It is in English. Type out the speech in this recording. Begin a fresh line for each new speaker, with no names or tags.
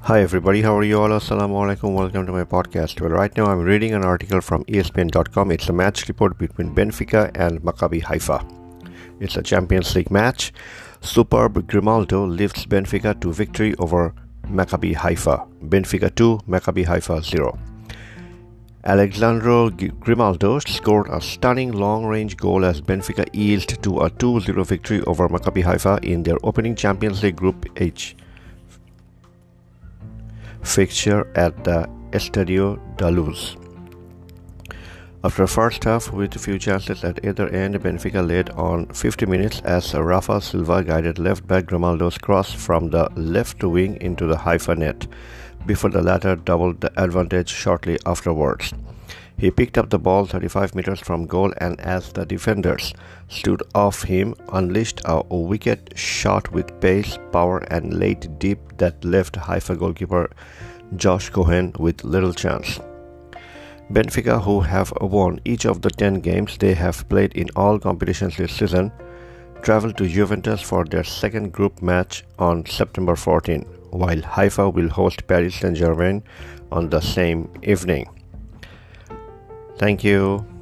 Hi everybody, how are you all? Assalamu alaikum, welcome to my podcast. Well, right now I'm reading an article from ESPN.com. It's a match report between Benfica and Maccabi Haifa. It's a Champions League match. Superb Grimaldo lifts Benfica to victory over Maccabi Haifa. Benfica 2, Maccabi Haifa 0. Alexandro Grimaldo scored a stunning long-range goal as Benfica eased to a 2-0 victory over Maccabi Haifa in their opening Champions League Group H fixture at the Estadio da Luz. After a first half with a few chances at either end, Benfica led on 50 minutes as Rafa Silva guided left-back Grimaldo's cross from the left wing into the Haifa net, before the latter doubled the advantage shortly afterwards. He picked up the ball 35 meters from goal and as the defenders stood off him, unleashed a wicked shot with pace, power and laid deep that left Haifa goalkeeper Josh Cohen with little chance. Benfica, who have won each of the 10 games they have played in all competitions this season, traveled to Juventus for their second group match on September 14, while Haifa will host Paris Saint-Germain on the same evening. Thank you.